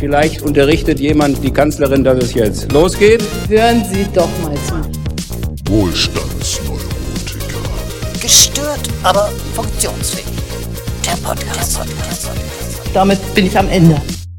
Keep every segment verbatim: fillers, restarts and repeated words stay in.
Vielleicht unterrichtet jemand die Kanzlerin, dass es jetzt losgeht. Hören Sie doch mal zu. Wohlstandsneurotiker. Gestört, aber funktionsfähig. Der Podcast. Der Podcast. Damit bin ich am Ende.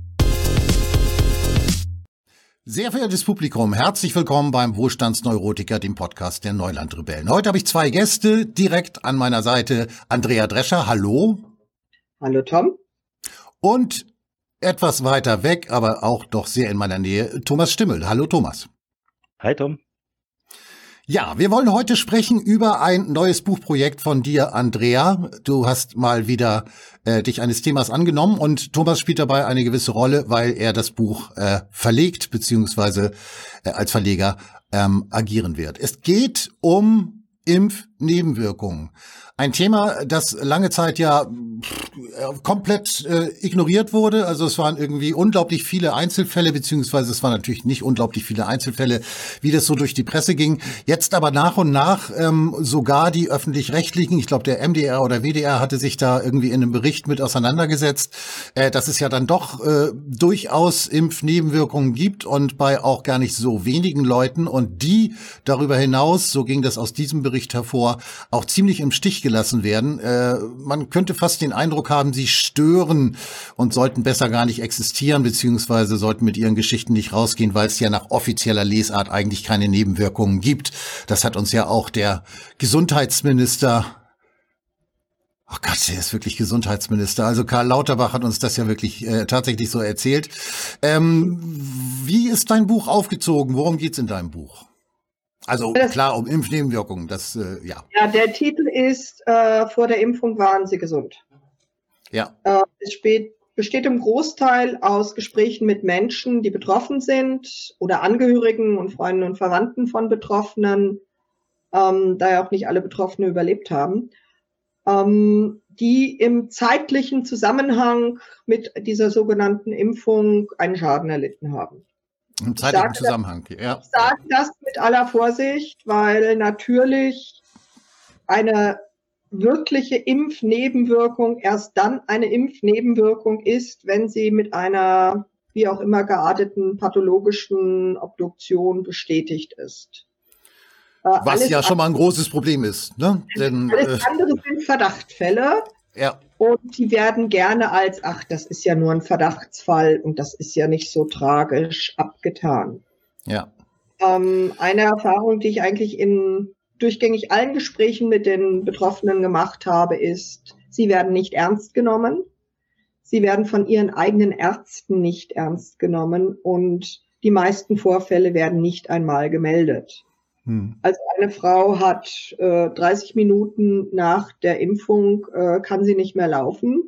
Sehr verehrtes Publikum, herzlich willkommen beim Wohlstandsneurotiker, dem Podcast der Neulandrebellen. Heute habe ich zwei Gäste direkt an meiner Seite. Andrea Drescher, hallo. Hallo Tom. Und etwas weiter weg, aber auch doch sehr in meiner Nähe, Thomas Stimmel. Hallo Thomas. Hi Tom. Ja, wir wollen heute sprechen über ein neues Buchprojekt von dir, Andrea. Du hast mal wieder äh, dich eines Themas angenommen und Thomas spielt dabei eine gewisse Rolle, weil er das Buch äh, verlegt beziehungsweise äh, als Verleger ähm, agieren wird. Es geht um Impfnebenwirkungen. Ein Thema, das lange Zeit ja komplett äh, ignoriert wurde. Also es waren irgendwie unglaublich viele Einzelfälle, beziehungsweise es waren natürlich nicht unglaublich viele Einzelfälle, wie das so durch die Presse ging. Jetzt aber nach und nach ähm, sogar die Öffentlich-Rechtlichen, ich glaube der M D R oder W D R hatte sich da irgendwie in einem Bericht mit auseinandergesetzt, äh, dass es ja dann doch äh, durchaus Impfnebenwirkungen gibt und bei auch gar nicht so wenigen Leuten und die darüber hinaus, so ging das aus diesem Bericht hervor, auch ziemlich im Stich gelassen werden. Äh, man könnte fast den Eindruck haben, sie stören und sollten besser gar nicht existieren, beziehungsweise sollten mit ihren Geschichten nicht rausgehen, weil es ja nach offizieller Lesart eigentlich keine Nebenwirkungen gibt. Das hat uns ja auch der Gesundheitsminister, oh Gott, der ist wirklich Gesundheitsminister, also Karl Lauterbach hat uns das ja wirklich äh, tatsächlich so erzählt. Ähm, wie ist dein Buch aufgezogen? Worum geht's in deinem Buch? Also das, klar, um Impfnebenwirkungen, das, äh, ja. Ja, der Titel ist, äh, vor der Impfung waren Sie gesund. Ja. Äh, es spät, besteht im Großteil aus Gesprächen mit Menschen, die betroffen sind oder Angehörigen und Freunden und Verwandten von Betroffenen, ähm, da ja auch nicht alle Betroffene überlebt haben, ähm, die im zeitlichen Zusammenhang mit dieser sogenannten Impfung einen Schaden erlitten haben. Im zeitlichen Zusammenhang, ja. Ich sage das mit aller Vorsicht, weil natürlich eine wirkliche Impfnebenwirkung erst dann eine Impfnebenwirkung ist, wenn sie mit einer wie auch immer gearteten pathologischen Obduktion bestätigt ist. Was alles ja schon mal ein großes Problem ist, ne? Denn, alles äh, andere sind Verdachtfälle. Ja. Und die werden gerne als, ach, das ist ja nur ein Verdachtsfall und das ist ja nicht so tragisch, abgetan. Ja. Ähm, eine Erfahrung, die ich eigentlich in durchgängig allen Gesprächen mit den Betroffenen gemacht habe, ist, sie werden nicht ernst genommen. Sie werden von ihren eigenen Ärzten nicht ernst genommen und die meisten Vorfälle werden nicht einmal gemeldet. Hm. Also eine Frau hat äh, dreißig Minuten nach der Impfung, äh, kann sie nicht mehr laufen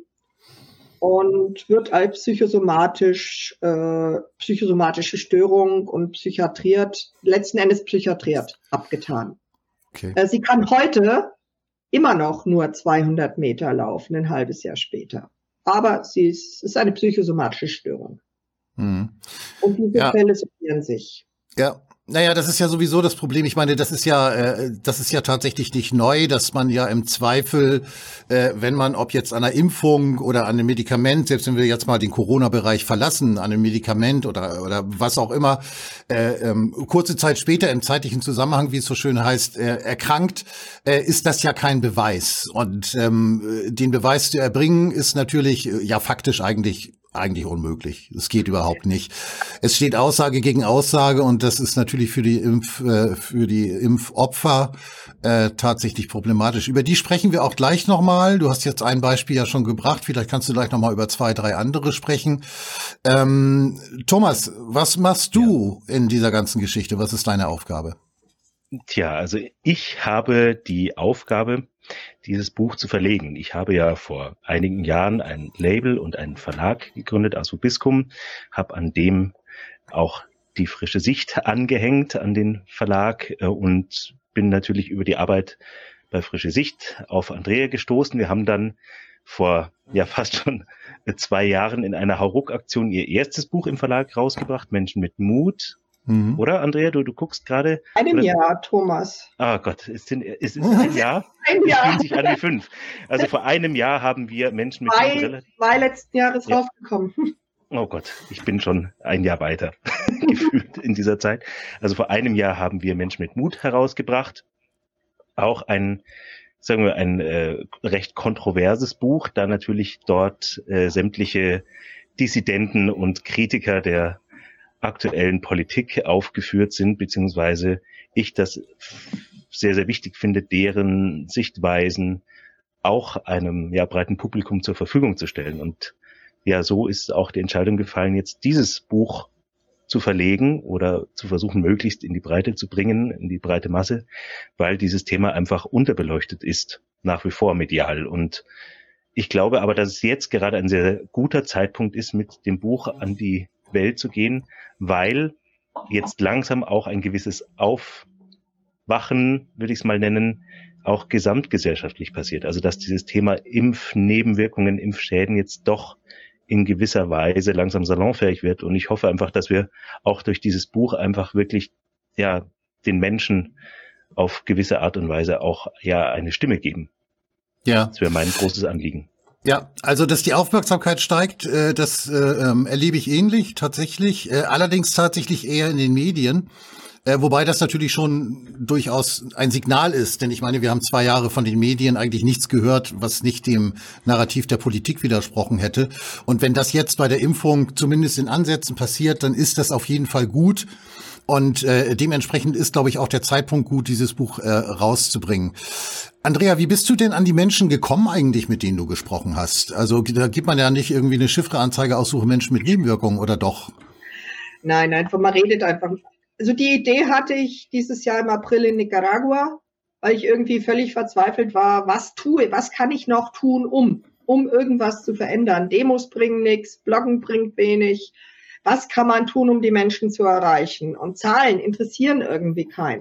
und wird als psychosomatisch, äh, psychosomatische Störung und psychiatriert, letzten Endes psychiatriert, abgetan. Okay. Äh, sie kann heute immer noch nur zweihundert Meter laufen, ein halbes Jahr später. Aber sie ist, ist eine psychosomatische Störung. Hm. Und diese ja. Fälle summieren sich. Ja. Naja, das ist ja sowieso das Problem. Ich meine, das ist ja, äh, das ist ja tatsächlich nicht neu, dass man ja im Zweifel, äh, wenn man, ob jetzt an einer Impfung oder an einem Medikament, selbst wenn wir jetzt mal den Corona-Bereich verlassen, an einem Medikament oder oder was auch immer, äh, ähm, kurze Zeit später im zeitlichen Zusammenhang, wie es so schön heißt, äh, erkrankt, äh, ist das ja kein Beweis. Und ähm, den Beweis zu erbringen, ist natürlich äh, ja faktisch eigentlich eigentlich unmöglich. Es geht überhaupt nicht. Es steht Aussage gegen Aussage und das ist natürlich für die Impf, äh, für die Impfopfer äh, tatsächlich problematisch. Über die sprechen wir auch gleich nochmal. Du hast jetzt ein Beispiel ja schon gebracht. Vielleicht kannst du gleich nochmal über zwei, drei andere sprechen. Ähm, Thomas, was machst du ja. in dieser ganzen Geschichte? Was ist deine Aufgabe? Tja, also ich habe die Aufgabe, dieses Buch zu verlegen. Ich habe ja vor einigen Jahren ein Label und einen Verlag gegründet, Asubiscum, habe an dem auch die frische Sicht angehängt an den Verlag und bin natürlich über die Arbeit bei Frische Sicht auf Andrea gestoßen. Wir haben dann vor ja fast schon zwei Jahren in einer Hauruck-Aktion ihr erstes Buch im Verlag rausgebracht, Menschen mit Mut. Mhm. Oder, Andrea, du, du guckst gerade? Einem Jahr, Thomas. Ah Gott, ist es ist ein Jahr? Ein Jahr. Es fühlt sich an wie fünf. Also vor einem Jahr haben wir Menschen mit Mai, Mai letzten Jahres ja. rausgekommen. Oh Gott, ich bin schon ein Jahr weiter gefühlt in dieser Zeit. Also vor einem Jahr haben wir Mensch mit Mut herausgebracht. Auch ein, sagen wir, ein äh, recht kontroverses Buch, da natürlich dort äh, sämtliche Dissidenten und Kritiker der aktuellen Politik aufgeführt sind, beziehungsweise ich das sehr, sehr wichtig finde, deren Sichtweisen auch einem ja, breiten Publikum zur Verfügung zu stellen. Und ja, so ist auch die Entscheidung gefallen, jetzt dieses Buch zu verlegen oder zu versuchen, möglichst in die Breite zu bringen, in die breite Masse, weil dieses Thema einfach unterbeleuchtet ist, nach wie vor medial. Und ich glaube aber, dass es jetzt gerade ein sehr guter Zeitpunkt ist, mit dem Buch an die Welt zu gehen, weil jetzt langsam auch ein gewisses Aufwachen, würde ich es mal nennen, auch gesamtgesellschaftlich passiert. Also dass dieses Thema Impfnebenwirkungen, Impfschäden jetzt doch in gewisser Weise langsam salonfähig wird. Und ich hoffe einfach, dass wir auch durch dieses Buch einfach wirklich ja den Menschen auf gewisse Art und Weise auch ja eine Stimme geben. Ja. Das wäre mein großes Anliegen. Ja, also dass die Aufmerksamkeit steigt, äh, das äh, ähm, erlebe ich ähnlich tatsächlich, äh, allerdings tatsächlich eher in den Medien. Äh, wobei das natürlich schon durchaus ein Signal ist, denn ich meine, wir haben zwei Jahre von den Medien eigentlich nichts gehört, was nicht dem Narrativ der Politik widersprochen hätte. Und wenn das jetzt bei der Impfung zumindest in Ansätzen passiert, dann ist das auf jeden Fall gut. Und äh, dementsprechend ist, glaube ich, auch der Zeitpunkt gut, dieses Buch äh, rauszubringen. Andrea, wie bist du denn an die Menschen gekommen eigentlich, mit denen du gesprochen hast? Also da gibt man ja nicht irgendwie eine Chiffreanzeige aus, suche Menschen mit Nebenwirkungen, oder doch? Nein, einfach, man redet einfach. Also die Idee hatte ich dieses Jahr im April in Nicaragua, weil ich irgendwie völlig verzweifelt war, was tue, was kann ich noch tun, um, um irgendwas zu verändern. Demos bringen nichts, Bloggen bringt wenig. Was kann man tun, um die Menschen zu erreichen? Und Zahlen interessieren irgendwie keinen.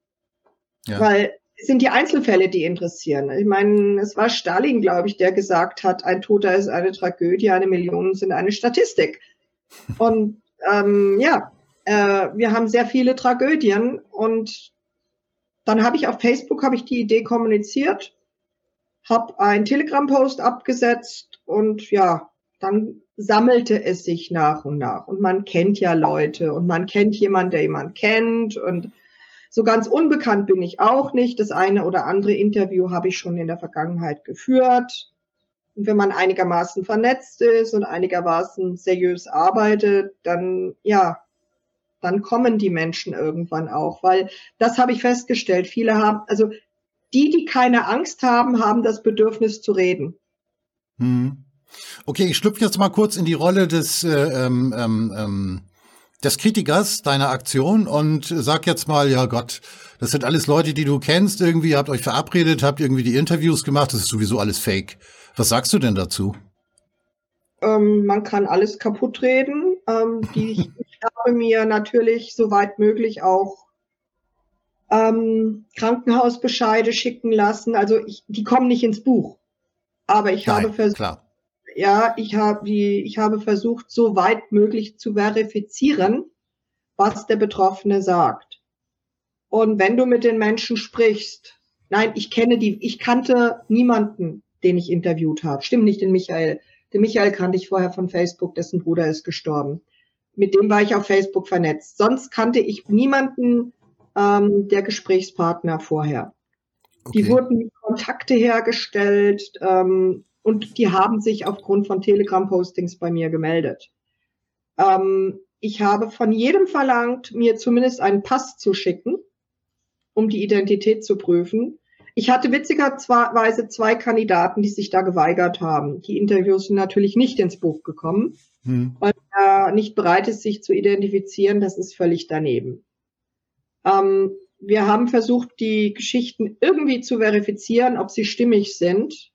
Ja. Weil es sind die Einzelfälle, die interessieren. Ich meine, es war Stalin, glaube ich, der gesagt hat, ein Toter ist eine Tragödie, eine Million sind eine Statistik. Und ähm, ja, äh, wir haben sehr viele Tragödien. Und dann habe ich auf Facebook habe ich die Idee kommuniziert, habe einen Telegram-Post abgesetzt und ja, dann sammelte es sich nach und nach. Und man kennt ja Leute und man kennt jemanden, der jemanden kennt. Und so ganz unbekannt bin ich auch nicht. Das eine oder andere Interview habe ich schon in der Vergangenheit geführt. Und wenn man einigermaßen vernetzt ist und einigermaßen seriös arbeitet, dann, ja, dann kommen die Menschen irgendwann auch. Weil das habe ich festgestellt. Viele haben, also die, die keine Angst haben, haben das Bedürfnis zu reden. Hm. Okay, ich schlüpfe jetzt mal kurz in die Rolle des, äh, ähm, ähm, des Kritikers deiner Aktion und sag jetzt mal, ja Gott, das sind alles Leute, die du kennst, irgendwie, ihr habt euch verabredet, habt irgendwie die Interviews gemacht, das ist sowieso alles Fake. Was sagst du denn dazu? Ähm, man kann alles kaputt reden. Ähm, die, ich habe mir natürlich soweit möglich auch ähm, Krankenhausbescheide schicken lassen. Also ich, die kommen nicht ins Buch. Aber ich Nein, habe versucht, klar. Ja, ich habe die, ich habe versucht, so weit möglich zu verifizieren, was der Betroffene sagt. Und wenn du mit den Menschen sprichst, nein, ich kenne die, ich kannte niemanden, den ich interviewt habe. Stimmt nicht, den Michael. Den Michael kannte ich vorher von Facebook, dessen Bruder ist gestorben. Mit dem war ich auf Facebook vernetzt. Sonst kannte ich niemanden ähm, der Gesprächspartner vorher. Okay. Die wurden Kontakte hergestellt, ähm, und die haben sich aufgrund von Telegram-Postings bei mir gemeldet. Ähm, ich habe von jedem verlangt, mir zumindest einen Pass zu schicken, um die Identität zu prüfen. Ich hatte witzigerweise zwei Kandidaten, die sich da geweigert haben. Die Interviews sind natürlich nicht ins Buch gekommen, hm. weil er nicht bereit ist, sich zu identifizieren. Das ist völlig daneben. Ähm, wir haben versucht, die Geschichten irgendwie zu verifizieren, ob sie stimmig sind.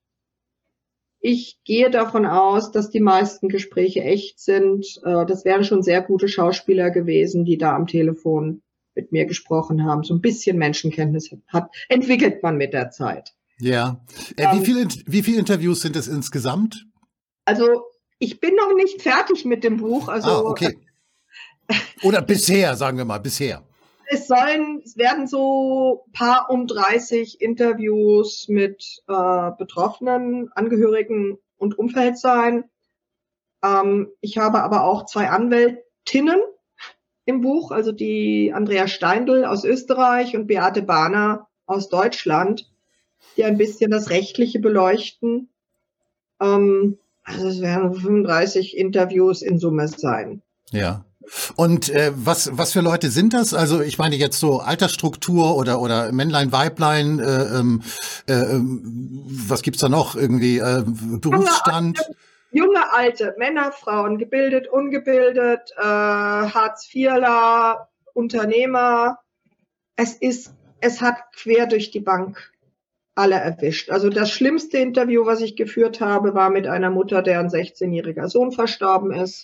Ich gehe davon aus, dass die meisten Gespräche echt sind. Das wären schon sehr gute Schauspieler gewesen, die da am Telefon mit mir gesprochen haben. So ein bisschen Menschenkenntnis hat, entwickelt man mit der Zeit. Ja. Äh, ähm, wie viele wie viele Interviews sind es insgesamt? Also ich bin noch nicht fertig mit dem Buch. Also, ah, okay. Oder bisher, sagen wir mal, bisher. Es sollen, es werden so paar um dreißig Interviews mit äh, Betroffenen, Angehörigen und Umfeld sein. Ähm, ich habe aber auch zwei Anwältinnen im Buch, also die Andrea Steindl aus Österreich und Beate Bahner aus Deutschland, die ein bisschen das Rechtliche beleuchten. Ähm, also es werden fünfunddreißig Interviews in Summe sein. Ja. Und äh, was was für Leute sind das? Also ich meine jetzt so Altersstruktur oder oder Männlein, Weiblein, äh, ähm, äh, was gibt's da noch irgendwie? Äh, Berufsstand? Junge, alte, junge, alte, Männer, Frauen, gebildet, ungebildet, äh, Hartz-Vierler, Unternehmer. Es ist, es hat quer durch die Bank alle erwischt. Also das schlimmste Interview, was ich geführt habe, war mit einer Mutter, deren sechzehnjähriger Sohn verstorben ist.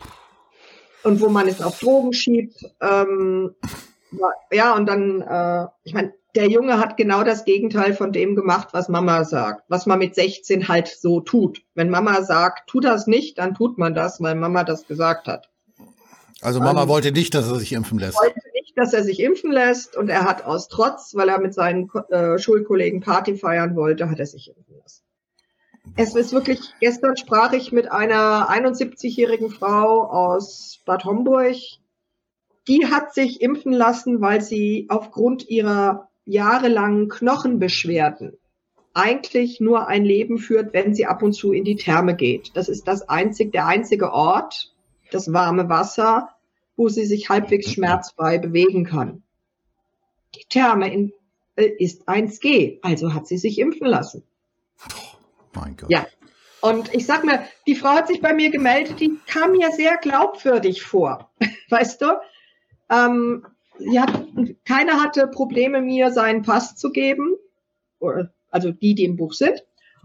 Und wo man es auf Drogen schiebt. Ähm, ja, und dann, äh, ich meine, der Junge hat genau das Gegenteil von dem gemacht, was Mama sagt. Was man mit sechzehn halt so tut. Wenn Mama sagt, tu das nicht, dann tut man das, weil Mama das gesagt hat. Also Mama ähm, wollte nicht, dass er sich impfen lässt. Wollte nicht, dass er sich impfen lässt. Und er hat aus Trotz, weil er mit seinen äh, Schulkollegen Party feiern wollte, hat er sich impfen lassen. Es ist wirklich, gestern sprach ich mit einer einundsiebzigjährigen Frau aus Bad Homburg. Die hat sich impfen lassen, weil sie aufgrund ihrer jahrelangen Knochenbeschwerden eigentlich nur ein Leben führt, wenn sie ab und zu in die Therme geht. Das ist das einzig, der einzige Ort, das warme Wasser, wo sie sich halbwegs schmerzfrei bewegen kann. Die Therme in, äh, ist eins G, also hat sie sich impfen lassen. Mein Gott. Ja, und ich sag mir, die Frau hat sich bei mir gemeldet, die kam mir sehr glaubwürdig vor, weißt du? Ähm, sie hat, keiner hatte Probleme, mir seinen Pass zu geben, also die, die im Buch sind.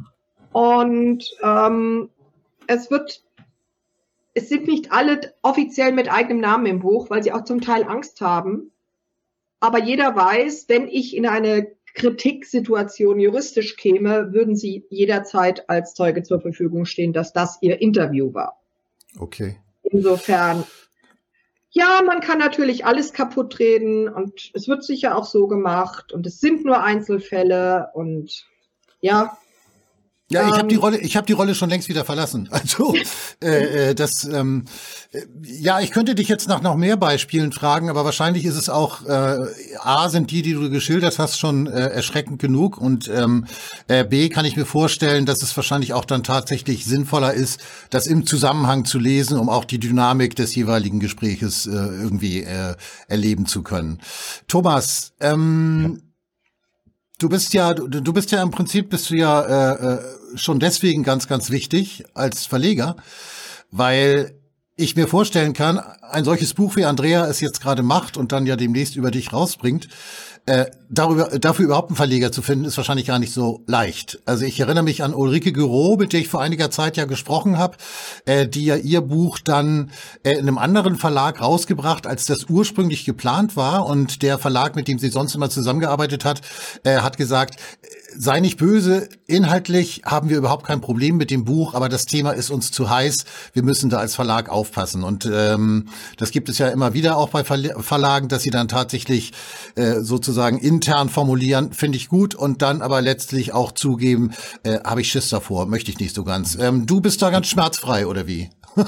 Und ähm, es wird, es sind nicht alle offiziell mit eigenem Namen im Buch, weil sie auch zum Teil Angst haben. Aber jeder weiß, wenn ich in eine Kritiksituation juristisch käme, würden sie jederzeit als Zeuge zur Verfügung stehen, dass das ihr Interview war. Okay. Insofern, ja, man kann natürlich alles kaputt reden und es wird sicher auch so gemacht und es sind nur Einzelfälle und ja. Ja, ich habe die Rolle, ich habe die Rolle schon längst wieder verlassen. Also äh, äh, das, ähm, äh, ja, ich könnte dich jetzt nach noch mehr Beispielen fragen, aber wahrscheinlich ist es auch äh, A, sind die, die du geschildert hast, schon äh, erschreckend genug und ähm, äh, B, kann ich mir vorstellen, dass es wahrscheinlich auch dann tatsächlich sinnvoller ist, das im Zusammenhang zu lesen, um auch die Dynamik des jeweiligen Gespräches äh, irgendwie äh, erleben zu können. Thomas, ähm, ja. Du bist ja, du, du bist ja im Prinzip bist du ja äh, schon deswegen ganz, ganz wichtig als Verleger, weil ich mir vorstellen kann, ein solches Buch wie Andrea es jetzt gerade macht und dann ja demnächst über dich rausbringt, äh, darüber, dafür überhaupt einen Verleger zu finden, ist wahrscheinlich gar nicht so leicht. Also ich erinnere mich an Ulrike Guiraud, mit der ich vor einiger Zeit ja gesprochen habe, äh, die ja ihr Buch dann äh, in einem anderen Verlag rausgebracht, als das ursprünglich geplant war. Und der Verlag, mit dem sie sonst immer zusammengearbeitet hat, äh, hat gesagt, sei nicht böse, inhaltlich haben wir überhaupt kein Problem mit dem Buch, aber das Thema ist uns zu heiß, wir müssen da als Verlag aufpassen. Und ähm, das gibt es ja immer wieder auch bei Verlagen, dass sie dann tatsächlich äh, sozusagen intern formulieren, finde ich gut, und dann aber letztlich auch zugeben, äh, habe ich Schiss davor, möchte ich nicht so ganz. Ähm, du bist da ganz schmerzfrei, oder wie?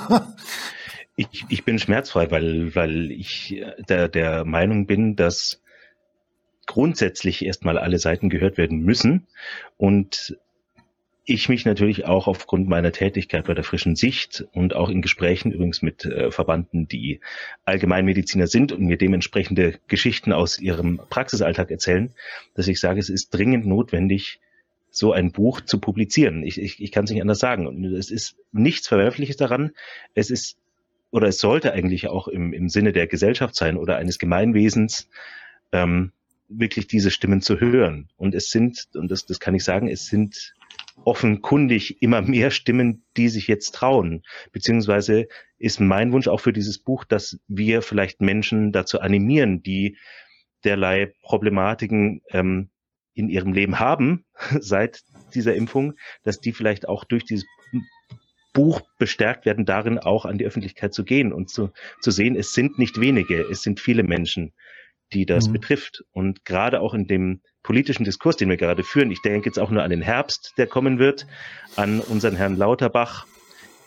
ich, ich bin schmerzfrei, weil, weil ich der, der Meinung bin, dass grundsätzlich erstmal alle Seiten gehört werden müssen und ich mich natürlich auch aufgrund meiner Tätigkeit bei der Frischen Sicht und auch in Gesprächen übrigens mit äh, Verbanden, die Allgemeinmediziner sind und mir dementsprechende Geschichten aus ihrem Praxisalltag erzählen, dass ich sage, es ist dringend notwendig, so ein Buch zu publizieren. Ich, ich, ich kann es nicht anders sagen. Und es ist nichts Verwerfliches daran. Es ist, oder es sollte eigentlich auch im, im Sinne der Gesellschaft sein oder eines Gemeinwesens, ähm, wirklich diese Stimmen zu hören. Und es sind, und das, das kann ich sagen, es sind offenkundig immer mehr Stimmen, die sich jetzt trauen. Beziehungsweise ist mein Wunsch auch für dieses Buch, dass wir vielleicht Menschen dazu animieren, die derlei Problematiken ähm, in ihrem Leben haben seit dieser Impfung, dass die vielleicht auch durch dieses Buch bestärkt werden, darin auch an die Öffentlichkeit zu gehen und zu, zu sehen, es sind nicht wenige, es sind viele Menschen, die das mhm. betrifft. Und gerade auch in dem politischen Diskurs, den wir gerade führen, ich denke jetzt auch nur an den Herbst, der kommen wird, an unseren Herrn Lauterbach,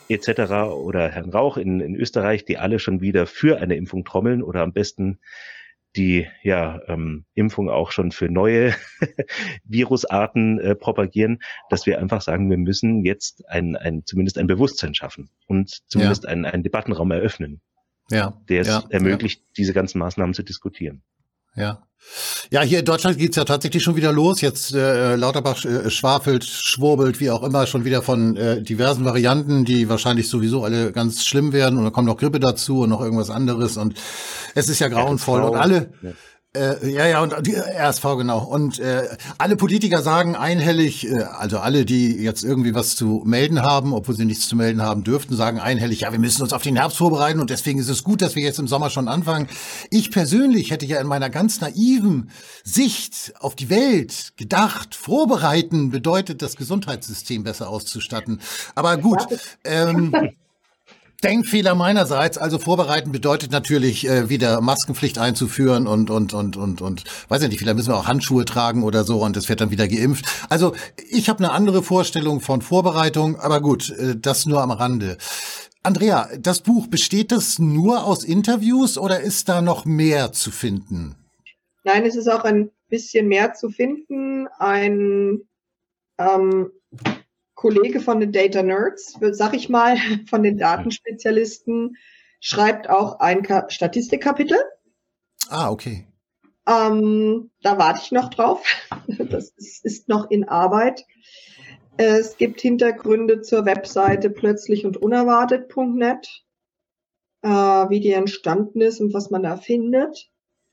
et cetera oder Herrn Rauch in, in Österreich, die alle schon wieder für eine Impfung trommeln oder am besten die ja ähm, Impfung auch schon für neue Virusarten äh, propagieren, dass wir einfach sagen, wir müssen jetzt ein, ein zumindest ein Bewusstsein schaffen und zumindest ja. einen, einen Debattenraum eröffnen, ja. der es ja. ermöglicht, ja. diese ganzen Maßnahmen zu diskutieren. Ja. Ja, hier in Deutschland geht's ja tatsächlich schon wieder los. Jetzt äh, Lauterbach äh, schwafelt, schwurbelt, wie auch immer, schon wieder von äh, diversen Varianten, die wahrscheinlich sowieso alle ganz schlimm werden. Und dann kommt noch Grippe dazu und noch irgendwas anderes. Und es ist ja grauenvoll. Und alle... Ja. Äh, ja, ja, und die R S V, genau. Und äh, alle Politiker sagen einhellig, äh, also alle, die jetzt irgendwie was zu melden haben, obwohl sie nichts zu melden haben dürften, sagen einhellig, ja, wir müssen uns auf den Herbst vorbereiten und deswegen ist es gut, dass wir jetzt im Sommer schon anfangen. Ich persönlich hätte ja in meiner ganz naiven Sicht auf die Welt gedacht, vorbereiten bedeutet, das Gesundheitssystem besser auszustatten. Aber gut, ähm... Denkfehler meinerseits, also vorbereiten bedeutet natürlich äh, wieder Maskenpflicht einzuführen und und und und und weiß ich nicht, vielleicht müssen wir auch Handschuhe tragen oder so und es wird dann wieder geimpft. Also ich habe eine andere Vorstellung von Vorbereitung, aber gut, äh, das nur am Rande. Andrea, das Buch, besteht das nur aus Interviews oder ist da noch mehr zu finden? Nein, es ist auch ein bisschen mehr zu finden. Ein ähm, Kollege von den Data Nerds, sag ich mal, von den Datenspezialisten, schreibt auch ein Ka- Statistikkapitel. Ah, okay. Ähm, da warte ich noch drauf. Das ist, ist noch in Arbeit. Es gibt Hintergründe zur Webseite plötzlich und unerwartet punkt net, äh, wie die entstanden ist und was man da findet.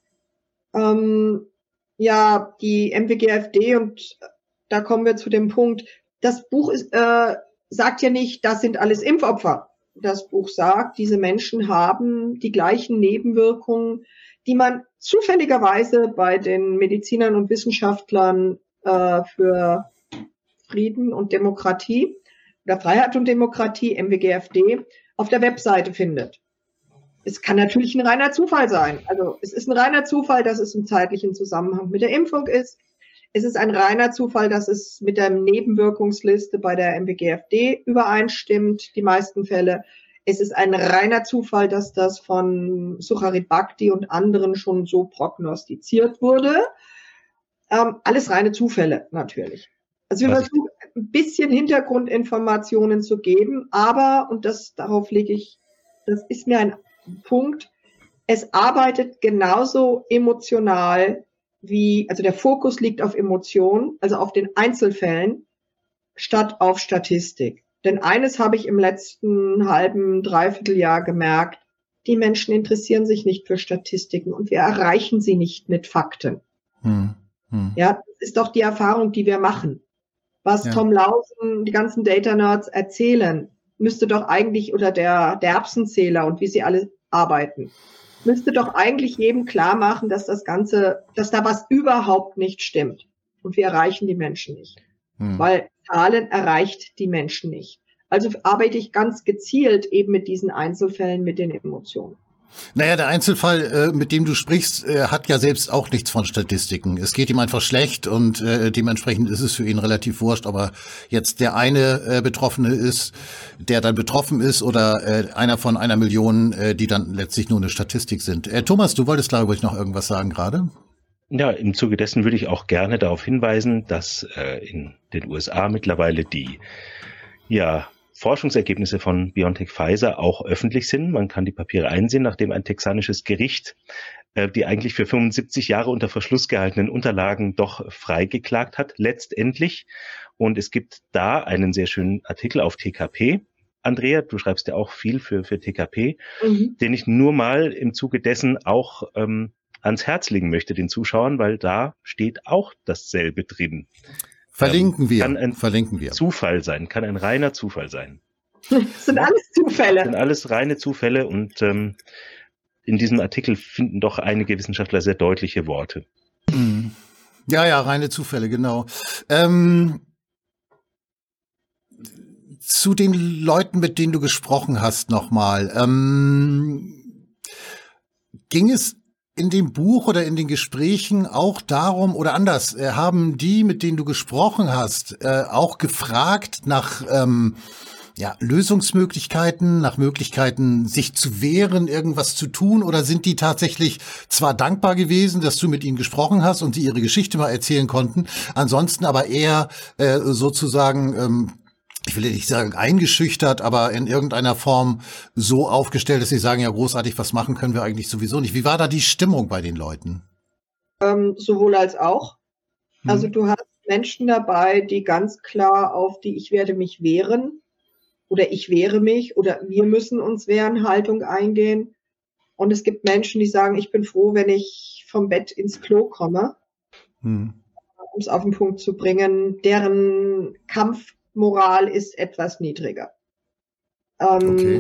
Ähm, ja, die M W G A F D, und da kommen wir zu dem Punkt, das Buch ist, äh, sagt ja nicht, das sind alles Impfopfer. Das Buch sagt, diese Menschen haben die gleichen Nebenwirkungen, die man zufälligerweise bei den Medizinern und Wissenschaftlern äh, für Frieden und Demokratie oder Freiheit und Demokratie, M W G A F D, auf der Webseite findet. Es kann natürlich ein reiner Zufall sein. Also es ist ein reiner Zufall, dass es im zeitlichen Zusammenhang mit der Impfung ist. Es ist ein reiner Zufall, dass es mit der Nebenwirkungsliste bei der M W G A F D übereinstimmt, die meisten Fälle. Es ist ein reiner Zufall, dass das von Sucharit Bhakdi und anderen schon so prognostiziert wurde. Ähm, alles reine Zufälle natürlich. Also wir versuchen ein bisschen Hintergrundinformationen zu geben, aber, und das darauf lege ich, das ist mir ein Punkt, es arbeitet genauso emotional wie, also der Fokus liegt auf Emotionen, also auf den Einzelfällen, statt auf Statistik. Denn eines habe ich im letzten halben, Dreivierteljahr gemerkt, die Menschen interessieren sich nicht für Statistiken und wir erreichen sie nicht mit Fakten. Hm, hm. Ja, das ist doch die Erfahrung, die wir machen. Was ja. Tom Lausen, die ganzen Data Nerds erzählen, müsste doch eigentlich, oder der, der Erbsenzähler und wie sie alle arbeiten, müsste doch eigentlich jedem klar machen, dass das Ganze, dass da was überhaupt nicht stimmt. Und wir erreichen die Menschen nicht. Hm. Weil Zahlen erreicht die Menschen nicht. Also arbeite ich ganz gezielt eben mit diesen Einzelfällen, mit den Emotionen. Naja, der Einzelfall, äh, mit dem du sprichst, äh, hat ja selbst auch nichts von Statistiken. Es geht ihm einfach schlecht und äh, dementsprechend ist es für ihn relativ wurscht, aber jetzt der eine äh, Betroffene ist, der dann betroffen ist, oder äh, einer von einer Million, äh, die dann letztlich nur eine Statistik sind. Äh, Thomas, du wolltest, glaube ich, noch irgendwas sagen gerade? Ja, im Zuge dessen würde ich auch gerne darauf hinweisen, dass äh, in den U S A mittlerweile die ja Forschungsergebnisse von BioNTech Pfizer auch öffentlich sind. Man kann die Papiere einsehen, nachdem ein texanisches Gericht äh, die eigentlich für fünfundsiebzig Jahre unter Verschluss gehaltenen Unterlagen doch freigeklagt hat, letztendlich. Und es gibt da einen sehr schönen Artikel auf T K P. Andrea, du schreibst ja auch viel für, für T K P, mhm. den ich nur mal im Zuge dessen auch ähm, ans Herz legen möchte, den Zuschauern, weil da steht auch dasselbe drin. Verlinken wir. Kann ein Verlinken wir. Zufall sein, kann ein reiner Zufall sein. Das sind alles Zufälle. Das sind alles reine Zufälle und ähm, in diesem Artikel finden doch einige Wissenschaftler sehr deutliche Worte. Ja, ja, reine Zufälle, genau. Ähm, zu den Leuten, mit denen du gesprochen hast, nochmal. Ähm, ging es in dem Buch oder in den Gesprächen auch darum, oder anders, äh, haben die, mit denen du gesprochen hast, äh, auch gefragt nach ähm, ja, Lösungsmöglichkeiten, nach Möglichkeiten, sich zu wehren, irgendwas zu tun? Oder sind die tatsächlich zwar dankbar gewesen, dass du mit ihnen gesprochen hast und sie ihre Geschichte mal erzählen konnten, ansonsten aber eher äh, sozusagen, ähm, ich will nicht sagen eingeschüchtert, aber in irgendeiner Form so aufgestellt, dass sie sagen, ja großartig, was machen können wir eigentlich sowieso nicht. Wie war da die Stimmung bei den Leuten? Ähm, sowohl als auch. Hm. Also du hast Menschen dabei, die ganz klar auf die Ich werde mich wehren oder ich wehre mich oder wir müssen uns wehren Haltung eingehen. Und es gibt Menschen, die sagen, ich bin froh, wenn ich vom Bett ins Klo komme, hm. um es auf den Punkt zu bringen. Deren Kampfmoral ist etwas niedriger. Ähm, okay.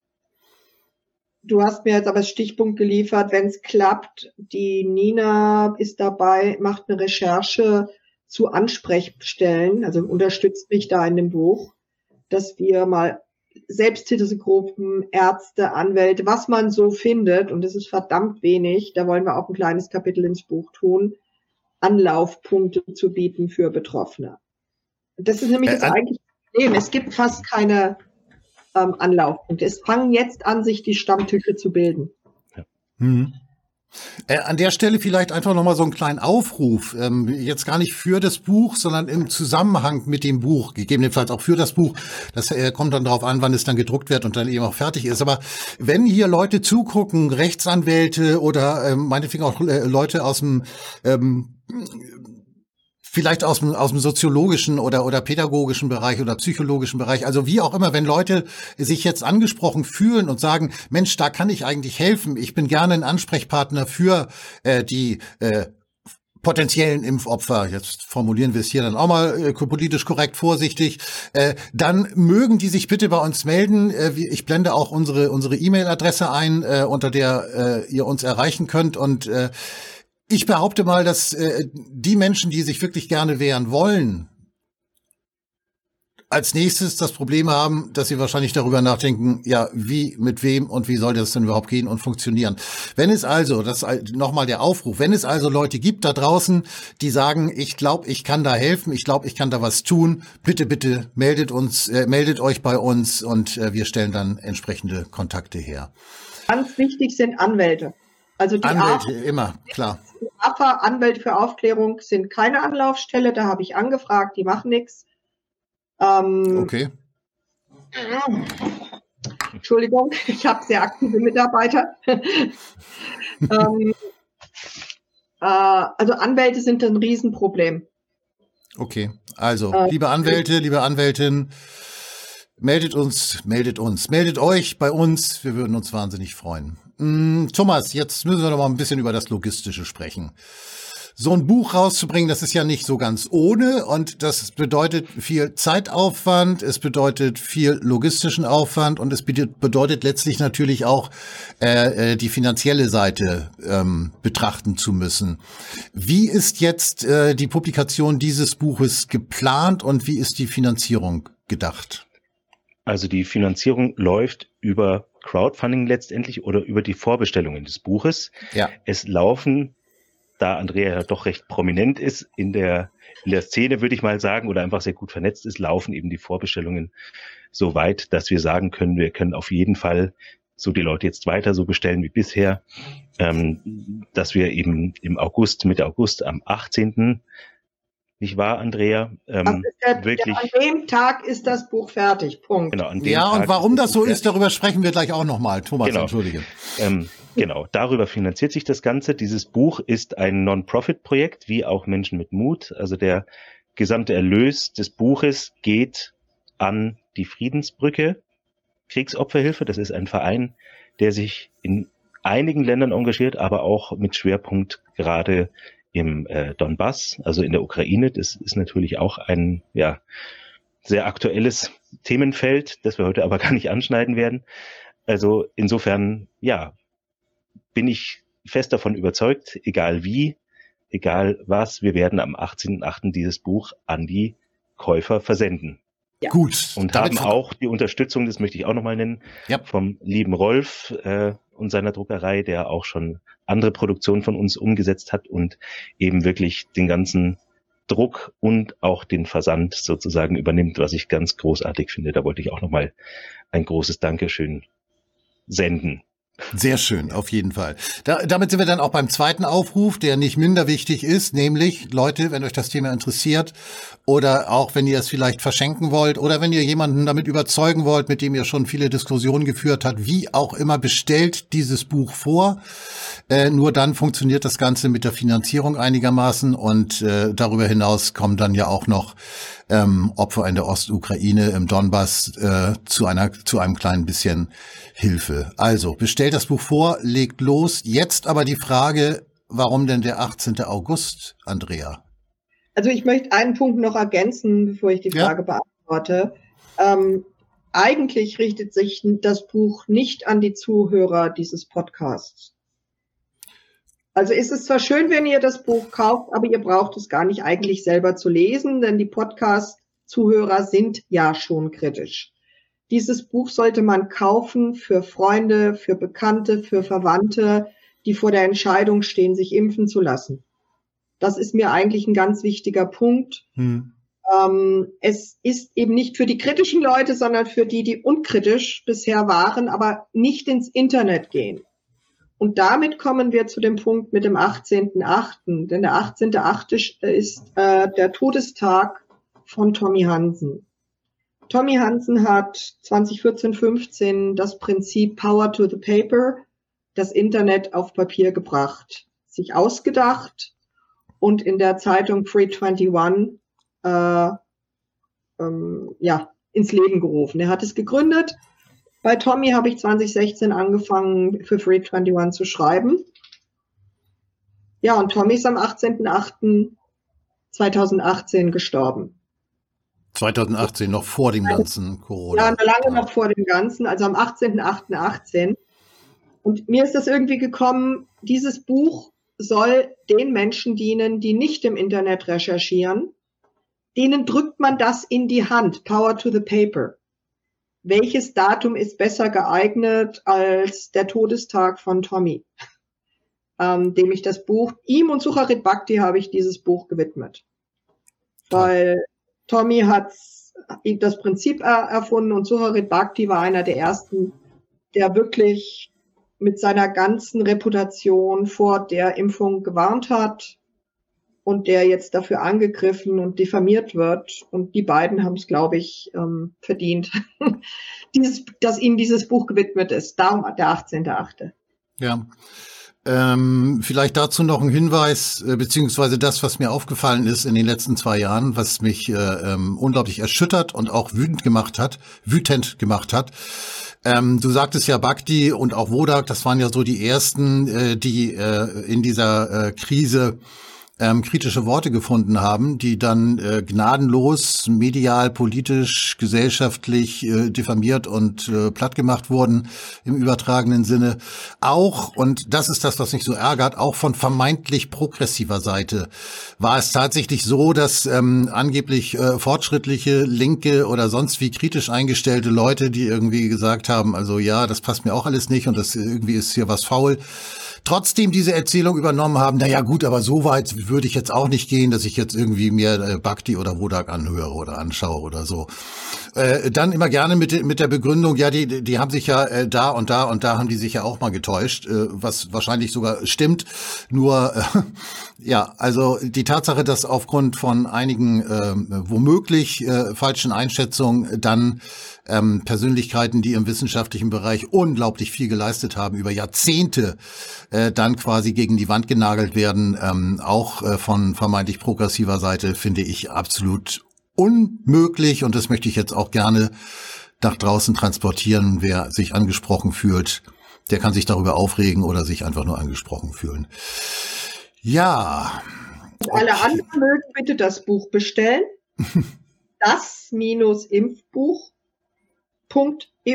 Du hast mir jetzt aber das Stichpunkt geliefert, wenn es klappt. Die Nina ist dabei, macht eine Recherche zu Ansprechstellen, also unterstützt mich da in dem Buch, dass wir mal Selbsthilfegruppen, Ärzte, Anwälte, was man so findet, und das ist verdammt wenig, da wollen wir auch ein kleines Kapitel ins Buch tun, Anlaufpunkte zu bieten für Betroffene. Das ist nämlich äh, das eigentliche Problem. Es gibt fast keine ähm, Anlaufpunkte. Es fangen jetzt an, sich die Stammtische zu bilden. Ja. Mhm. Äh, an der Stelle vielleicht einfach nochmal so einen kleinen Aufruf, ähm, jetzt gar nicht für das Buch, sondern im Zusammenhang mit dem Buch, gegebenenfalls auch für das Buch. Das äh, kommt dann darauf an, wann es dann gedruckt wird und dann eben auch fertig ist. Aber wenn hier Leute zugucken, Rechtsanwälte oder ähm, meinetwegen auch äh, Leute aus dem ähm, vielleicht aus dem, aus dem soziologischen oder, oder pädagogischen Bereich oder psychologischen Bereich, also wie auch immer, wenn Leute sich jetzt angesprochen fühlen und sagen, Mensch, da kann ich eigentlich helfen, ich bin gerne ein Ansprechpartner für äh, die äh, potenziellen Impfopfer, jetzt formulieren wir es hier dann auch mal äh, politisch korrekt, vorsichtig, äh, dann mögen die sich bitte bei uns melden. Äh, ich blende auch unsere unsere E-Mail-Adresse ein, äh, unter der äh, ihr uns erreichen könnt, und äh, ich behaupte mal, dass äh, die Menschen, die sich wirklich gerne wehren wollen, als nächstes das Problem haben, dass sie wahrscheinlich darüber nachdenken, ja, wie, mit wem und wie soll das denn überhaupt gehen und funktionieren. Wenn es also, das ist nochmal der Aufruf, wenn es also Leute gibt da draußen, die sagen, ich glaube, ich kann da helfen, ich glaube, ich kann da was tun, bitte, bitte meldet uns, äh, meldet euch bei uns, und äh, wir stellen dann entsprechende Kontakte her. Ganz wichtig sind Anwälte. Also die Anwälte, A- immer, klar. Die A F A, Anwälte für Aufklärung, sind keine Anlaufstelle, da habe ich angefragt, die machen nichts. Ähm, okay. Entschuldigung, ich habe sehr aktive Mitarbeiter. ähm, äh, also Anwälte sind ein Riesenproblem. Okay, also äh, liebe Anwälte, liebe Anwältin, meldet uns, meldet uns, meldet euch bei uns, wir würden uns wahnsinnig freuen. Mm, Thomas, jetzt müssen wir noch mal ein bisschen über das Logistische sprechen. So ein Buch rauszubringen, das ist ja nicht so ganz ohne, und das bedeutet viel Zeitaufwand, es bedeutet viel logistischen Aufwand, und es bedeutet letztlich natürlich auch äh, die finanzielle Seite ähm, betrachten zu müssen. Wie ist jetzt äh, die Publikation dieses Buches geplant und wie ist die Finanzierung gedacht? Also die Finanzierung läuft über Crowdfunding letztendlich oder über die Vorbestellungen des Buches. Ja. Es laufen, da Andrea ja doch recht prominent ist in der, in der Szene, würde ich mal sagen, oder einfach sehr gut vernetzt ist, laufen eben die Vorbestellungen so weit, dass wir sagen können, wir können auf jeden Fall so die Leute jetzt weiter so bestellen wie bisher, ähm, dass wir eben im August, Mitte August, am achtzehnten Nicht wahr, Andrea? Ähm, der, wirklich. Der, an dem Tag ist das Buch fertig. Punkt. Genau, an dem ja, Tag und warum das, das so fertig. ist, darüber sprechen wir gleich auch nochmal. Thomas, genau. entschuldige. Ähm, genau, darüber finanziert sich das Ganze. Dieses Buch ist ein Non-Profit-Projekt, wie auch Menschen mit Mut. Also der gesamte Erlös des Buches geht an die Friedensbrücke Kriegsopferhilfe. Das ist ein Verein, der sich in einigen Ländern engagiert, aber auch mit Schwerpunkt gerade im äh, Donbass, also in der Ukraine. Das ist natürlich auch ein ja sehr aktuelles Themenfeld, das wir heute aber gar nicht anschneiden werden. Also insofern, ja, bin ich fest davon überzeugt, egal wie, egal was, wir werden am achtzehnten achten dieses Buch an die Käufer versenden. Ja. Gut. Und haben auch die Unterstützung, das möchte ich auch nochmal nennen, ja. vom lieben Rolf äh, und seiner Druckerei, der auch schon andere Produktionen von uns umgesetzt hat und eben wirklich den ganzen Druck und auch den Versand sozusagen übernimmt, was ich ganz großartig finde. Da wollte ich auch nochmal ein großes Dankeschön senden. Sehr schön, auf jeden Fall. Da, damit sind wir dann auch beim zweiten Aufruf, der nicht minder wichtig ist, nämlich, Leute, wenn euch das Thema interessiert oder auch wenn ihr es vielleicht verschenken wollt oder wenn ihr jemanden damit überzeugen wollt, mit dem ihr schon viele Diskussionen geführt habt, wie auch immer, bestellt dieses Buch vor. Äh, nur dann funktioniert das Ganze mit der Finanzierung einigermaßen und äh, darüber hinaus kommen dann ja auch noch ähm, Opfer in der Ostukraine, im Donbass äh, zu einer zu einem kleinen bisschen Hilfe. Also, bestellt das Buch vor, legt los. Jetzt aber die Frage, warum denn der achtzehnten August, Andrea? Also ich möchte einen Punkt noch ergänzen, bevor ich die Frage ja. beantworte. Ähm, eigentlich richtet sich das Buch nicht an die Zuhörer dieses Podcasts. Also ist es zwar schön, wenn ihr das Buch kauft, aber ihr braucht es gar nicht eigentlich selber zu lesen, denn die Podcast-Zuhörer sind ja schon kritisch. Dieses Buch sollte man kaufen für Freunde, für Bekannte, für Verwandte, die vor der Entscheidung stehen, sich impfen zu lassen. Das ist mir eigentlich ein ganz wichtiger Punkt. Hm. Ähm, es ist eben nicht für die kritischen Leute, sondern für die, die unkritisch bisher waren, aber nicht ins Internet gehen. Und damit kommen wir zu dem Punkt mit dem achtzehnten achten Denn der achtzehnte achte ist äh, der Todestag von Tommy Hansen. Tommy Hansen hat zwanzig vierzehn fünfzehn das Prinzip Power to the Paper, das Internet auf Papier gebracht, sich ausgedacht und in der Zeitung Free einundzwanzig äh, ähm, ja, ins Leben gerufen. Er hat es gegründet. Bei Tommy habe ich zwanzig sechzehn angefangen, für Free einundzwanzig zu schreiben. Ja, und Tommy ist am achtzehnten achten zweitausendachtzehn gestorben. zweitausendachtzehn, noch vor dem ganzen Corona. Ja, lange noch vor dem Ganzen, also am achtzehnten achten achtzehn. Und mir ist das irgendwie gekommen, dieses Buch soll den Menschen dienen, die nicht im Internet recherchieren. Denen drückt man das in die Hand, Power to the Paper. Welches Datum ist besser geeignet als der Todestag von Tommy, ähm, dem ich das Buch, ihm und Sucharit Bhakti habe ich dieses Buch gewidmet. Weil Tommy hat das Prinzip er, erfunden und Sucharit Bhakti war einer der ersten, der wirklich mit seiner ganzen Reputation vor der Impfung gewarnt hat und der jetzt dafür angegriffen und diffamiert wird. Und die beiden haben es, glaube ich, ähm, verdient, dieses, dass ihnen dieses Buch gewidmet ist. Darum der achtzehnte achte Ja. Ähm, vielleicht dazu noch ein Hinweis, äh, beziehungsweise das, was mir aufgefallen ist in den letzten zwei Jahren, was mich äh, ähm, unglaublich erschüttert und auch wütend gemacht hat, wütend gemacht hat. Ähm, du sagtest ja, Bhakti und auch Wodak, das waren ja so die ersten, äh, die äh, in dieser äh, Krise ähm, kritische Worte gefunden haben, die dann äh, gnadenlos, medial, politisch, gesellschaftlich äh, diffamiert und äh, plattgemacht wurden im übertragenen Sinne. Auch, und das ist das, was mich so ärgert, auch von vermeintlich progressiver Seite war es tatsächlich so, dass ähm, angeblich äh, fortschrittliche, linke oder sonst wie kritisch eingestellte Leute, die irgendwie gesagt haben, also ja, das passt mir auch alles nicht und das irgendwie ist hier was faul, trotzdem diese Erzählung übernommen haben, na ja gut, aber so weit würde ich jetzt auch nicht gehen, dass ich jetzt irgendwie mir äh, Bhakti oder Wodak anhöre oder anschaue oder so. Äh, dann immer gerne mit, mit der Begründung, ja, die, die haben sich ja äh, da und da und da haben die sich ja auch mal getäuscht, äh, was wahrscheinlich sogar stimmt. Nur, äh, ja, also die Tatsache, dass aufgrund von einigen äh, womöglich äh, falschen Einschätzungen dann ähm, Persönlichkeiten, die im wissenschaftlichen Bereich unglaublich viel geleistet haben, über Jahrzehnte äh, dann quasi gegen die Wand genagelt werden, ähm, auch äh, von vermeintlich progressiver Seite, finde ich absolut unmöglich. Und das möchte ich jetzt auch gerne nach draußen transportieren. Wer sich angesprochen fühlt, der kann sich darüber aufregen oder sich einfach nur angesprochen fühlen. Ja. Alle anderen mögen bitte das Buch bestellen. das Impfbuch Punkt E U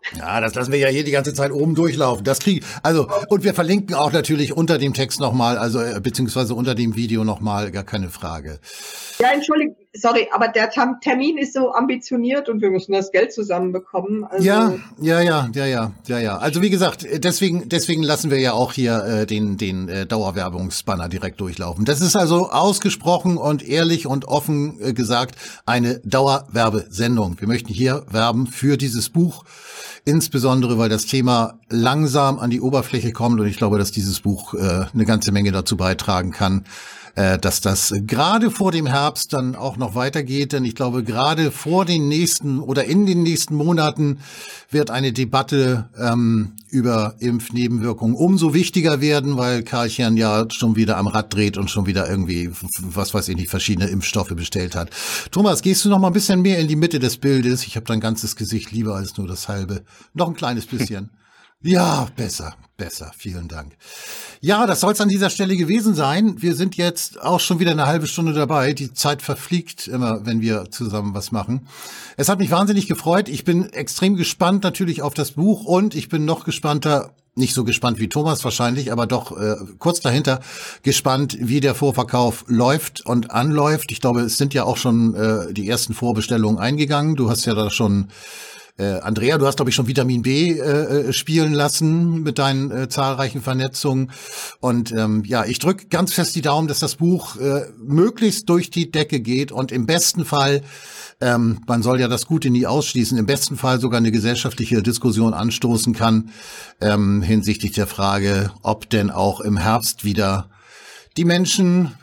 Ja, das lassen wir ja hier die ganze Zeit oben durchlaufen. Das krieg, also, und wir verlinken auch natürlich unter dem Text nochmal, also, äh, beziehungsweise unter dem Video nochmal, gar keine Frage. Ja, Entschuldigung, sorry, aber der Tam- Termin ist so ambitioniert und wir müssen das Geld zusammenbekommen. Also Ja, ja, ja, ja, ja, ja, ja. Also wie gesagt, deswegen, deswegen lassen wir ja auch hier äh, den, den äh, Dauerwerbungsbanner direkt durchlaufen. Das ist also ausgesprochen und ehrlich und offen äh, gesagt eine Dauerwerbesendung. Wir möchten hier werben für dieses Buch, insbesondere weil das Thema langsam an die Oberfläche kommt und ich glaube, dass dieses Buch äh, eine ganze Menge dazu beitragen kann, äh, dass das gerade vor dem Herbst dann auch noch weitergeht, denn ich glaube, gerade vor den nächsten oder in den nächsten Monaten wird eine Debatte ähm, über Impfnebenwirkungen umso wichtiger werden, weil Karlchen ja schon wieder am Rad dreht und schon wieder irgendwie, was weiß ich nicht, verschiedene Impfstoffe bestellt hat. Thomas, gehst du noch mal ein bisschen mehr in die Mitte des Bildes? Ich habe dein ganzes Gesicht lieber als nur das halbe. Noch ein kleines bisschen. Ja, besser, besser. Vielen Dank. Ja, das soll es an dieser Stelle gewesen sein. Wir sind jetzt auch schon wieder eine halbe Stunde dabei. Die Zeit verfliegt immer, wenn wir zusammen was machen. Es hat mich wahnsinnig gefreut. Ich bin extrem gespannt natürlich auf das Buch und ich bin noch gespannter, nicht so gespannt wie Thomas wahrscheinlich, aber doch äh, kurz dahinter gespannt, wie der Vorverkauf läuft und anläuft. Ich glaube, es sind ja auch schon äh, die ersten Vorbestellungen eingegangen. Du hast ja da schon Äh, Andrea, du hast, glaube ich, schon Vitamin B äh, spielen lassen mit deinen äh, zahlreichen Vernetzungen. Und ähm, ja, ich drücke ganz fest die Daumen, dass das Buch äh, möglichst durch die Decke geht und im besten Fall, ähm, man soll ja das Gute nie ausschließen, im besten Fall sogar eine gesellschaftliche Diskussion anstoßen kann ähm, hinsichtlich der Frage, ob denn auch im Herbst wieder die Menschen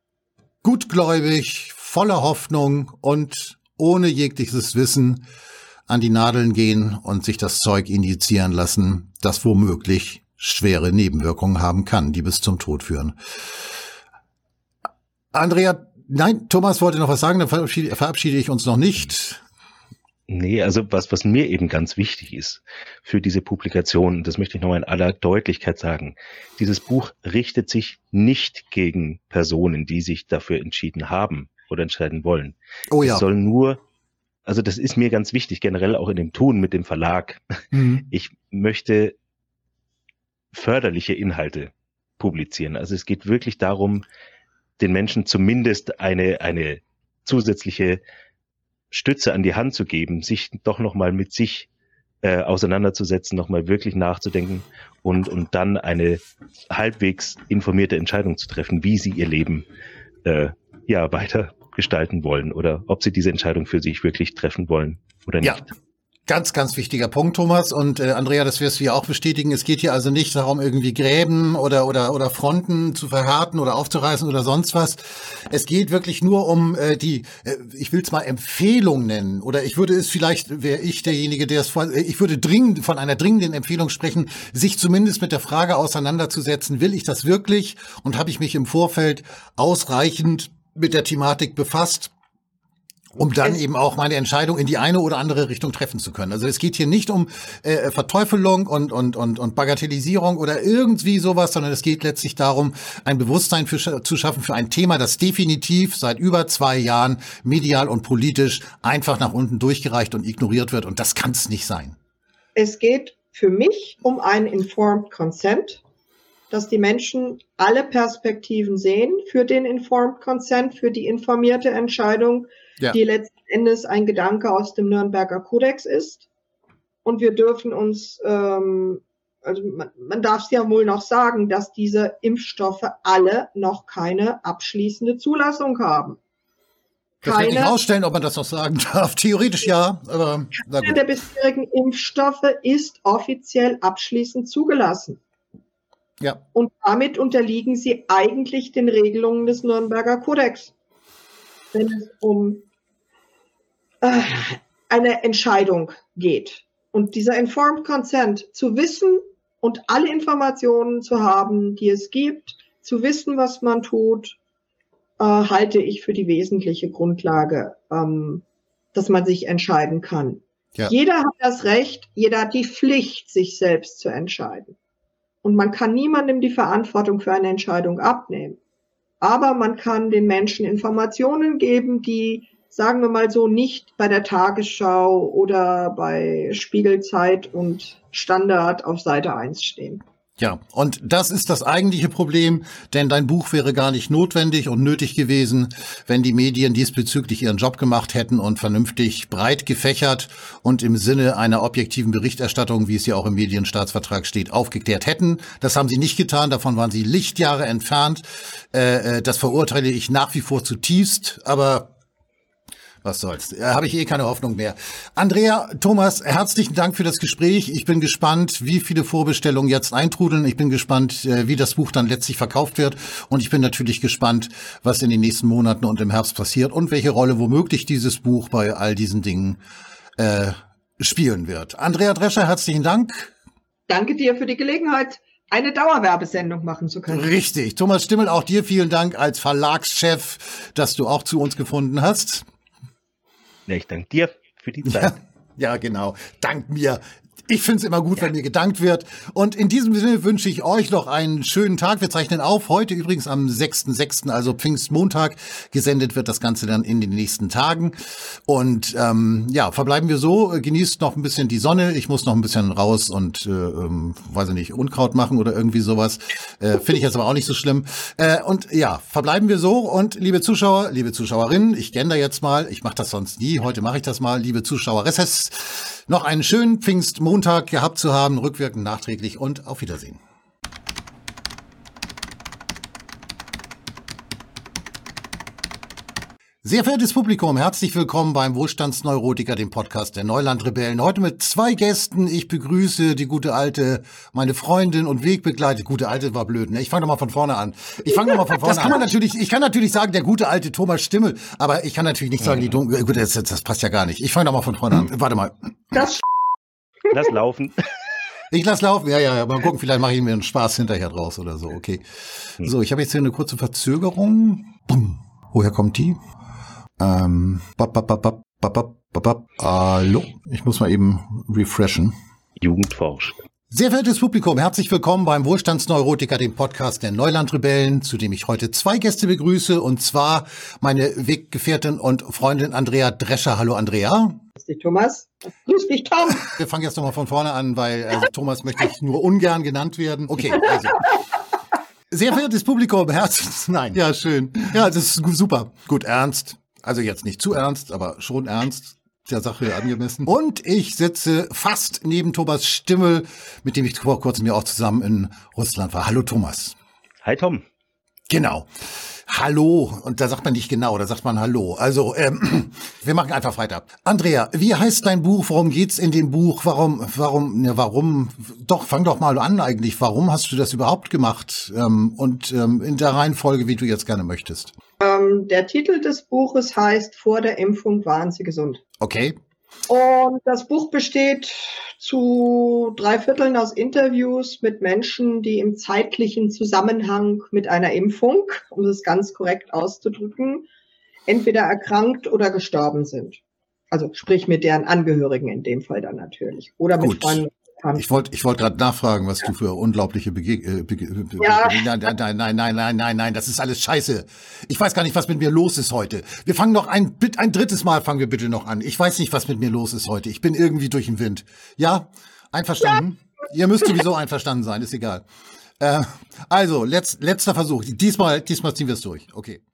gutgläubig, voller Hoffnung und ohne jegliches Wissen an die Nadeln gehen und sich das Zeug injizieren lassen, das womöglich schwere Nebenwirkungen haben kann, die bis zum Tod führen. Andrea, nein, Thomas wollte noch was sagen, dann verabschiede, verabschiede ich uns noch nicht. Nee, also was, was mir eben ganz wichtig ist für diese Publikation, das möchte ich nochmal in aller Deutlichkeit sagen, dieses Buch richtet sich nicht gegen Personen, die sich dafür entschieden haben oder entscheiden wollen. Oh ja. Es soll nur Also das ist mir ganz wichtig, generell auch in dem Tun mit dem Verlag. Mhm. Ich möchte förderliche Inhalte publizieren. Also es geht wirklich darum, den Menschen zumindest eine, eine zusätzliche Stütze an die Hand zu geben, sich doch nochmal mit sich äh, auseinanderzusetzen, nochmal wirklich nachzudenken und, und dann eine halbwegs informierte Entscheidung zu treffen, wie sie ihr Leben äh, ja weiter gestalten wollen oder ob sie diese Entscheidung für sich wirklich treffen wollen oder nicht. Ja, ganz, ganz wichtiger Punkt, Thomas. Und äh, Andrea, das wirst du ja auch bestätigen. Es geht hier also nicht darum, irgendwie Gräben oder oder oder Fronten zu verhärten oder aufzureißen oder sonst was. Es geht wirklich nur um äh, die, äh, ich will es mal Empfehlung nennen. Oder ich würde es vielleicht, wäre ich derjenige, der es vor, ich würde dringend von einer dringenden Empfehlung sprechen, sich zumindest mit der Frage auseinanderzusetzen, will ich das wirklich? Und habe ich mich im Vorfeld ausreichend mit der Thematik befasst, um dann eben auch meine Entscheidung in die eine oder andere Richtung treffen zu können. Also es geht hier nicht um äh, Verteufelung und, und, und, und Bagatellisierung oder irgendwie sowas, sondern es geht letztlich darum, ein Bewusstsein für, zu schaffen für ein Thema, das definitiv seit über zwei Jahren medial und politisch einfach nach unten durchgereicht und ignoriert wird. Und das kann es nicht sein. Es geht für mich um einen Informed Consent, dass die Menschen alle Perspektiven sehen für den Informed Consent, für die informierte Entscheidung, ja, die letzten Endes ein Gedanke aus dem Nürnberger Kodex ist. Und wir dürfen uns, ähm, also man, man darf es ja wohl noch sagen, dass diese Impfstoffe alle noch keine abschließende Zulassung haben. Das Keine, wird nicht rausstellen, ob man das noch sagen darf. Theoretisch ja, aber na gut. Keine der bisherigen Impfstoffe ist offiziell abschließend zugelassen. Ja. Und damit unterliegen sie eigentlich den Regelungen des Nürnberger Kodex, wenn es um äh, eine Entscheidung geht. Und dieser Informed Consent, zu wissen und alle Informationen zu haben, die es gibt, zu wissen, was man tut, äh, halte ich für die wesentliche Grundlage, ähm, dass man sich entscheiden kann. Ja. Jeder hat das Recht, jeder hat die Pflicht, sich selbst zu entscheiden. Und man kann niemandem die Verantwortung für eine Entscheidung abnehmen. Aber man kann den Menschen Informationen geben, die sagen wir mal so, nicht bei der Tagesschau oder bei Spiegelzeit und Standard auf Seite eins stehen. Ja, und das ist das eigentliche Problem, denn dein Buch wäre gar nicht notwendig und nötig gewesen, wenn die Medien diesbezüglich ihren Job gemacht hätten und vernünftig breit gefächert und im Sinne einer objektiven Berichterstattung, wie es ja auch im Medienstaatsvertrag steht, aufgeklärt hätten. Das haben sie nicht getan, davon waren sie Lichtjahre entfernt. Äh, das verurteile ich nach wie vor zutiefst, aber was soll's, da habe ich eh keine Hoffnung mehr. Andrea, Thomas, herzlichen Dank für das Gespräch. Ich bin gespannt, wie viele Vorbestellungen jetzt eintrudeln. Ich bin gespannt, wie das Buch dann letztlich verkauft wird. Und ich bin natürlich gespannt, was in den nächsten Monaten und im Herbst passiert und welche Rolle womöglich dieses Buch bei all diesen Dingen äh, spielen wird. Andrea Drescher, herzlichen Dank. Danke dir für die Gelegenheit, eine Dauerwerbesendung machen zu können. Richtig. Thomas Stimmel, auch dir vielen Dank als Verlagschef, dass du auch zu uns gefunden hast. Ja, ich danke dir für die Zeit. Ja, ja, genau. Dank mir. Ich finde es immer gut, ja, wenn mir gedankt wird. Und in diesem Sinne wünsche ich euch noch einen schönen Tag. Wir zeichnen auf. Heute übrigens am sechsten sechsten, also Pfingstmontag. Gesendet wird das Ganze dann in den nächsten Tagen. Und ähm, ja, verbleiben wir so. Genießt noch ein bisschen die Sonne. Ich muss noch ein bisschen raus und, äh, ähm, weiß ich nicht, Unkraut machen oder irgendwie sowas. Äh, Finde ich jetzt aber auch nicht so schlimm. Äh, und ja, verbleiben wir so. Und liebe Zuschauer, liebe Zuschauerinnen, ich gender jetzt mal. Ich mache das sonst nie. Heute mache ich das mal. Liebe Zuschaueresses, noch einen schönen Pfingstmontag gehabt zu haben, rückwirkend, nachträglich und auf Wiedersehen. Sehr verehrtes Publikum, herzlich willkommen beim Wohlstandsneurotiker, dem Podcast der Neulandrebellen. Heute mit zwei Gästen. Ich begrüße die gute alte, meine Freundin und Wegbegleiter. Gute alte war blöd, ne? Ich fange doch mal von vorne an. Ich fange doch mal von vorne an. Das kann man natürlich, ich kann natürlich sagen, der gute alte Thomas Stimmel, aber ich kann natürlich nicht sagen, die dumme, gut, das, das passt ja gar nicht. Ich fange doch mal von vorne an. Warte mal. Das Lass laufen. Ich lass laufen, ja, ja, ja. Mal gucken, vielleicht mache ich mir einen Spaß hinterher draus oder so, okay. So, ich habe jetzt hier eine kurze Verzögerung. Bumm. Woher kommt die? Ähm, bap, bap, bap, bap, bap, bap, bap. Hallo? Ich muss mal eben refreshen. Jugendforsch. Sehr verehrtes Publikum, herzlich willkommen beim Wohlstandsneurotiker, dem Podcast der Neulandrebellen, zu dem ich heute zwei Gäste begrüße, und zwar meine Weggefährtin und Freundin Andrea Drescher. Hallo Andrea. Grüß dich, Thomas. Grüß dich, Tom. Wir fangen jetzt nochmal von vorne an, weil also, Thomas möchte ich nur ungern genannt werden. Okay, also. Sehr verehrtes Publikum, herzlich, nein, ja, schön. Ja, das ist super. Gut, ernst. Also jetzt nicht zu ernst, aber schon ernst. Der Sache angemessen. Und ich sitze fast neben Thomas Stimmel, mit dem ich vor kurzem ja auch zusammen in Russland war. Hallo Thomas. Hi Tom. Genau. Hallo. Und da sagt man nicht genau, da sagt man Hallo. Also, ähm, wir machen einfach weiter. Andrea, wie heißt dein Buch? Worum geht's in dem Buch? Warum, warum, ne, warum? Doch, fang doch mal an eigentlich. Warum hast du das überhaupt gemacht? Ähm, und ähm, in der Reihenfolge, wie du jetzt gerne möchtest. Ähm, der Titel des Buches heißt Vor der Impfung waren Sie gesund. Okay. Und das Buch besteht zu drei Vierteln aus Interviews mit Menschen, die im zeitlichen Zusammenhang mit einer Impfung, um es ganz korrekt auszudrücken, entweder erkrankt oder gestorben sind. Also sprich mit deren Angehörigen in dem Fall dann natürlich. Oder mit Gut. Freunden. Ich wollte ich wollte gerade nachfragen, was ja. du für unglaubliche Begegnungen... Bege Be ja. Nein, nein, nein, nein, nein, nein, nein, nein, das ist alles scheiße. Ich weiß gar nicht, was mit mir los ist heute. Wir fangen noch ein, ein drittes Mal fangen wir bitte noch an. Ich weiß nicht, was mit mir los ist heute. Ich bin irgendwie durch den Wind. Ja? Einverstanden? Ja. Ihr müsst sowieso einverstanden sein, ist egal. Äh, also, letz, letzter Versuch. Diesmal, diesmal ziehen wir es durch. Okay.